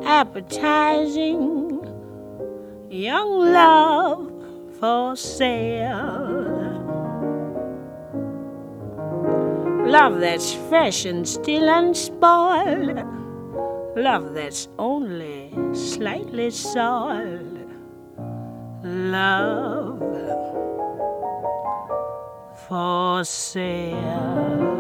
appetizing young love for sale. Love that's fresh and still unspoiled. Love that's only slightly soiled. Love for sale.